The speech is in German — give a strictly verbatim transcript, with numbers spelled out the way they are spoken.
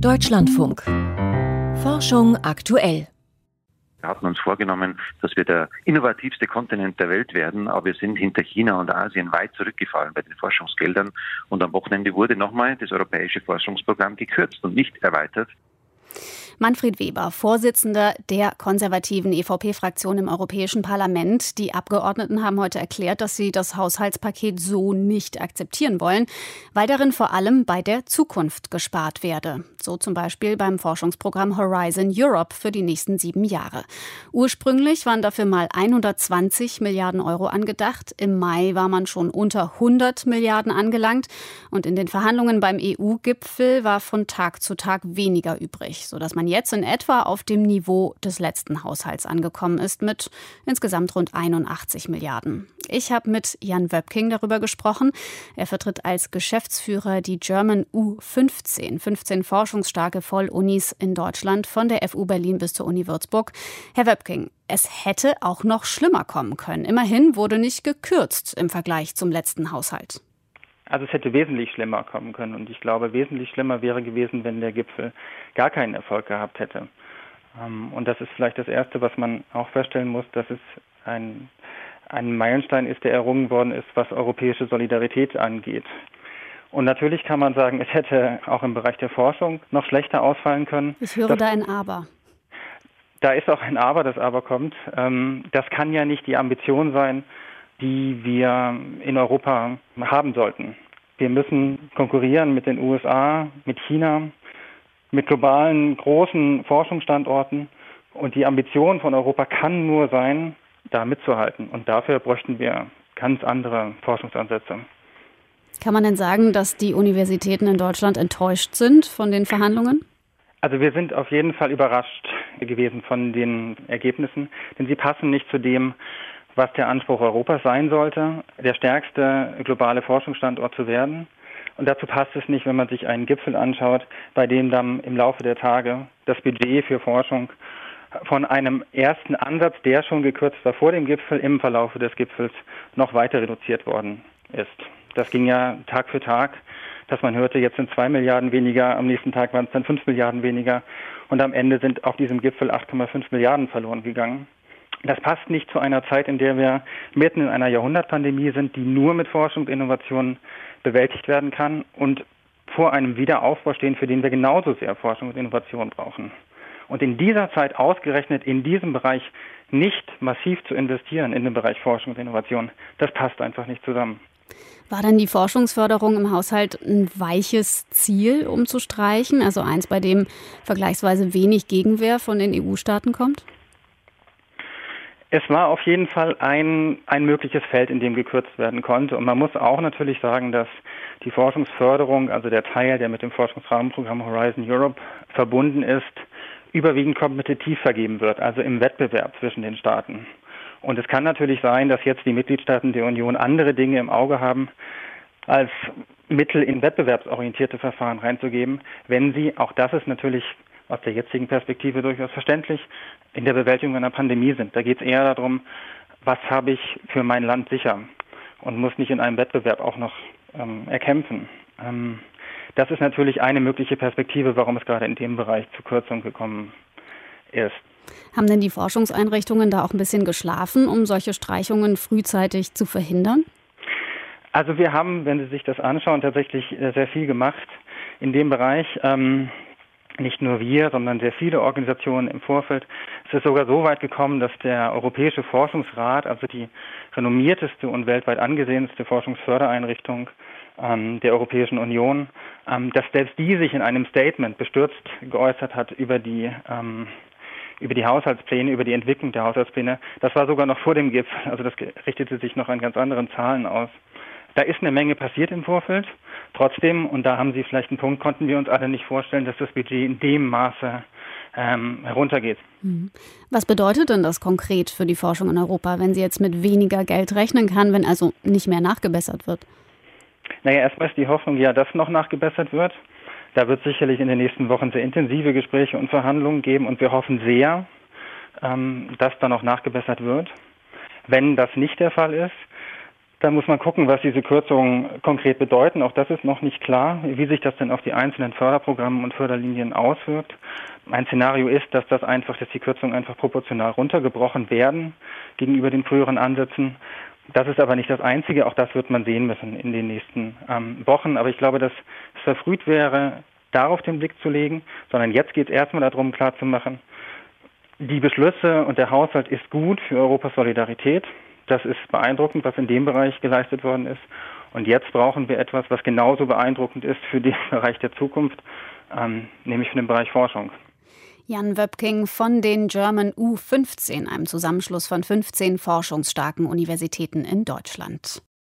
Deutschlandfunk. Forschung aktuell. Wir hatten uns vorgenommen, dass wir der innovativste Kontinent der Welt werden, aber wir sind hinter China und Asien weit zurückgefallen bei den Forschungsgeldern. Und am Wochenende wurde nochmal das europäische Forschungsprogramm gekürzt und nicht erweitert. Manfred Weber, Vorsitzender der konservativen E V P-Fraktion im Europäischen Parlament. Die Abgeordneten haben heute erklärt, dass sie das Haushaltspaket so nicht akzeptieren wollen, weil darin vor allem bei der Zukunft gespart werde. So zum Beispiel beim Forschungsprogramm Horizon Europe für die nächsten sieben Jahre. Ursprünglich waren dafür mal hundertzwanzig Milliarden Euro angedacht. Im Mai war man schon unter hundert Milliarden angelangt. Und in den Verhandlungen beim E U-Gipfel war von Tag zu Tag weniger übrig, sodass man jetzt in etwa auf dem Niveau des letzten Haushalts angekommen ist mit insgesamt rund einundachtzig Milliarden. Ich habe mit Jan Wöpking darüber gesprochen. Er vertritt als Geschäftsführer die German U fünfzehn, fünfzehn forschungsstarke Vollunis in Deutschland, von der F U Berlin bis zur Uni Würzburg. Herr Wöpking, es hätte auch noch schlimmer kommen können. Immerhin wurde nicht gekürzt im Vergleich zum letzten Haushalt. Also es hätte wesentlich schlimmer kommen können und ich glaube, wesentlich schlimmer wäre gewesen, wenn der Gipfel gar keinen Erfolg gehabt hätte. Und das ist vielleicht das Erste, was man auch feststellen muss, dass es ein, ein Meilenstein ist, der errungen worden ist, was europäische Solidarität angeht. Und natürlich kann man sagen, es hätte auch im Bereich der Forschung noch schlechter ausfallen können. Ich höre das, da ein Aber. Da ist auch ein Aber, das Aber kommt. Das kann ja nicht die Ambition sein, die wir in Europa haben sollten. Wir müssen konkurrieren mit den U S A, mit China, mit globalen großen Forschungsstandorten. Und die Ambition von Europa kann nur sein, da mitzuhalten. Und dafür bräuchten wir ganz andere Forschungsansätze. Kann man denn sagen, dass die Universitäten in Deutschland enttäuscht sind von den Verhandlungen? Also wir sind auf jeden Fall überrascht gewesen von den Ergebnissen, denn sie passen nicht zu dem, was der Anspruch Europas sein sollte, der stärkste globale Forschungsstandort zu werden. Und dazu passt es nicht, wenn man sich einen Gipfel anschaut, bei dem dann im Laufe der Tage das Budget für Forschung von einem ersten Ansatz, der schon gekürzt war vor dem Gipfel, im Verlauf des Gipfels noch weiter reduziert worden ist. Das ging ja Tag für Tag, dass man hörte, jetzt sind zwei Milliarden weniger, am nächsten Tag waren es dann fünf Milliarden weniger und am Ende sind auf diesem Gipfel acht Komma fünf Milliarden verloren gegangen. Das passt nicht zu einer Zeit, in der wir mitten in einer Jahrhundertpandemie sind, die nur mit Forschung und Innovation bewältigt werden kann und vor einem Wiederaufbau stehen, für den wir genauso sehr Forschung und Innovation brauchen. Und in dieser Zeit ausgerechnet in diesem Bereich nicht massiv zu investieren in den Bereich Forschung und Innovation, das passt einfach nicht zusammen. War denn die Forschungsförderung im Haushalt ein weiches Ziel, um zu streichen? Also eins, bei dem vergleichsweise wenig Gegenwehr von den E U-Staaten kommt? Es war auf jeden Fall ein, ein mögliches Feld, in dem gekürzt werden konnte. Und man muss auch natürlich sagen, dass die Forschungsförderung, also der Teil, der mit dem Forschungsrahmenprogramm Horizon Europe verbunden ist, überwiegend kompetitiv vergeben wird, also im Wettbewerb zwischen den Staaten. Und es kann natürlich sein, dass jetzt die Mitgliedstaaten der Union andere Dinge im Auge haben, als Mittel in wettbewerbsorientierte Verfahren reinzugeben, wenn sie, auch das ist natürlich aus der jetzigen Perspektive durchaus verständlich, in der Bewältigung einer Pandemie sind. Da geht es eher darum, was habe ich für mein Land sicher und muss nicht in einem Wettbewerb auch noch ähm, erkämpfen. Ähm, das ist natürlich eine mögliche Perspektive, warum es gerade in dem Bereich zu Kürzungen gekommen ist. Haben denn die Forschungseinrichtungen da auch ein bisschen geschlafen, um solche Streichungen frühzeitig zu verhindern? Also wir haben, wenn Sie sich das anschauen, tatsächlich sehr viel gemacht in dem Bereich. Ähm, Nicht nur wir, sondern sehr viele Organisationen im Vorfeld. Es ist sogar so weit gekommen, dass der Europäische Forschungsrat, also die renommierteste und weltweit angesehenste Forschungsfördereinrichtung ähm, der Europäischen Union, ähm, dass selbst die sich in einem Statement bestürzt geäußert hat über die ähm, über die Haushaltspläne, über die Entwicklung der Haushaltspläne. Das war sogar noch vor dem Gipfel, also das richtete sich noch an ganz anderen Zahlen aus. Da ist eine Menge passiert im Vorfeld. Trotzdem, und da haben Sie vielleicht einen Punkt, konnten wir uns alle nicht vorstellen, dass das Budget in dem Maße ähm, heruntergeht. Was bedeutet denn das konkret für die Forschung in Europa, wenn sie jetzt mit weniger Geld rechnen kann, wenn also nicht mehr nachgebessert wird? Naja, erstmal ist die Hoffnung ja, dass noch nachgebessert wird. Da wird es sicherlich in den nächsten Wochen sehr intensive Gespräche und Verhandlungen geben und wir hoffen sehr, ähm, dass da noch nachgebessert wird. Wenn das nicht der Fall ist, Da muss man gucken, was diese Kürzungen konkret bedeuten. Auch das ist noch nicht klar, wie sich das denn auf die einzelnen Förderprogramme und Förderlinien auswirkt. Ein Szenario ist, dass das einfach, dass die Kürzungen einfach proportional runtergebrochen werden gegenüber den früheren Ansätzen. Das ist aber nicht das Einzige. Auch das wird man sehen müssen in den nächsten ähm, Wochen. Aber ich glaube, dass es verfrüht wäre, darauf den Blick zu legen, sondern jetzt geht es erstmal darum, klarzumachen, die Beschlüsse und der Haushalt ist gut für Europas Solidarität. Das ist beeindruckend, was in dem Bereich geleistet worden ist. Und jetzt brauchen wir etwas, was genauso beeindruckend ist für den Bereich der Zukunft, ähm, nämlich für den Bereich Forschung. Jan Wöpking von den German U fünfzehn, einem Zusammenschluss von fünfzehn forschungsstarken Universitäten in Deutschland.